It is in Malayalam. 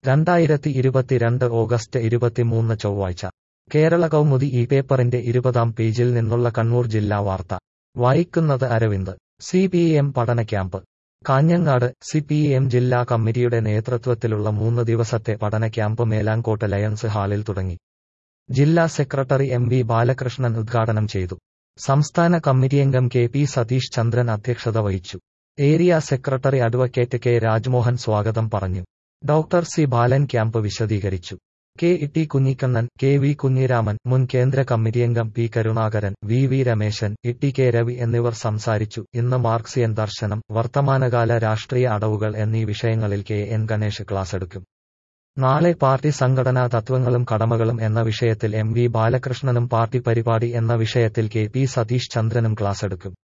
2022 ഓഗസ്റ്റ് 23 ചൊവ്വാഴ്ച കേരള കൗമുദി ഈ പേപ്പറിന്റെ 20-ാം പേജിൽ നിന്നുള്ള കണ്ണൂർ ജില്ലാ വാർത്ത വായിക്കുന്നത് അരവിന്ദ്. CPM പഠന ക്യാമ്പ്. കാഞ്ഞങ്ങാട്. CPM ജില്ലാ കമ്മിറ്റിയുടെ നേതൃത്വത്തിലുള്ള 3 ദിവസത്തെ പഠന ക്യാമ്പ് മേലാങ്കോട്ട് ലയൺസ് ഹാളിൽ തുടങ്ങി. ജില്ലാ സെക്രട്ടറി MV ബാലകൃഷ്ണൻ ഉദ്ഘാടനം ചെയ്തു. സംസ്ഥാന കമ്മിറ്റിയംഗം KP സതീഷ് ചന്ദ്രൻ അധ്യക്ഷത വഹിച്ചു. Area secretary advocate K Rajmohan സ്വാഗതം പറഞ്ഞു. ഡോക്ടർ C ബാലൻ ക്യാമ്പ് വിശദീകരിച്ചു. KT കുഞ്ഞിക്കണ്ണൻ, KV കുഞ്ഞിരാമൻ, മുൻ കേന്ദ്ര കമ്മിറ്റിയംഗം P Karunakaran, VV Rameshan, TK Ravi എന്നിവർ സംസാരിച്ചു. ഇന്ന് മാർക്സിയൻ ദർശനം, വർത്തമാനകാല രാഷ്ട്രീയ അടവുകൾ എന്നീ വിഷയങ്ങളിൽ KN ഗണേഷ് ക്ലാസെടുക്കും. നാളെ പാർട്ടി സംഘടനാ തത്വങ്ങളും കടമകളും എന്ന വിഷയത്തിൽ MV ബാലകൃഷ്ണനും പാർട്ടി പരിപാടി എന്ന വിഷയത്തിൽ KP സതീഷ് ചന്ദ്രനും ക്ലാസെടുക്കും.